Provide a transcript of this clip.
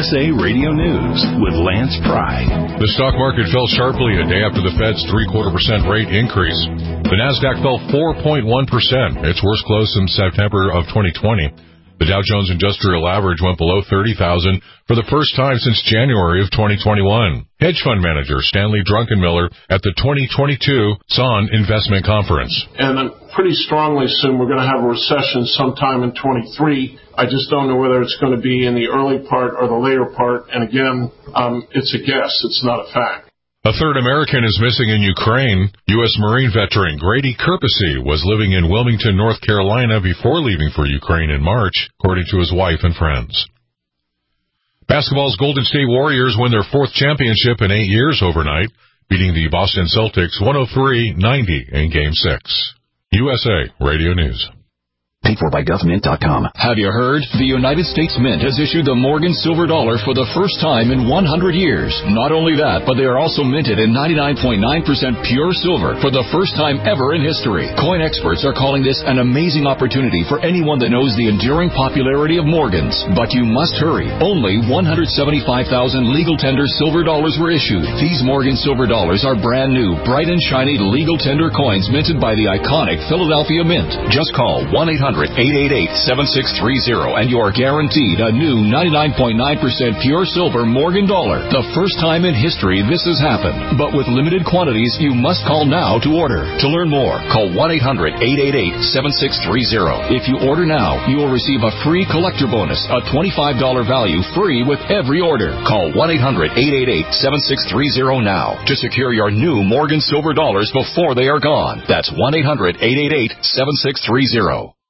USA Radio News with Lance Pry. The stock market fell sharply a day after the Fed's 0.75% rate increase. The Nasdaq fell 4.1%, its worst close since September of 2020. The Dow Jones Industrial Average went below 30,000 for the first time since January of 2021. Hedge fund manager Stanley Druckenmiller at the 2022 Son Investment Conference. And pretty strongly assume we're going to have a recession sometime in 23. I just don't know whether it's going to be in the early part or the later part. And again, it's a guess. It's not a fact. A third American is missing in Ukraine. U.S. Marine veteran Grady Kirpesy was living in Wilmington, North Carolina before leaving for Ukraine in March, according to his wife and friends. Basketball's Golden State Warriors win their fourth championship in 8 years overnight, beating the Boston Celtics 103-90 in Game 6. USA Radio News. Paid for by GovMint.com. Have you heard? The United States Mint has issued the Morgan Silver Dollar for the first time in 100 years. Not only that, but they are also minted in 99.9% pure silver for the first time ever in history. Coin experts are calling this an amazing opportunity for anyone that knows the enduring popularity of Morgans. But you must hurry. Only 175,000 legal tender silver dollars were issued. These Morgan Silver Dollars are brand new, bright and shiny legal tender coins minted by the iconic Philadelphia Mint. Just call 1-800-888-7630 and you are guaranteed a new 99.9% pure silver Morgan dollar. The first time in history this has happened. But with limited quantities, you must call now to order. To learn more, call 1-800-888-7630. If you order now, you will receive a free collector bonus, a $25 value free with every order. Call 1-800-888-7630 now to secure your new Morgan Silver Dollars before they are gone. That's 1-800-888-7630.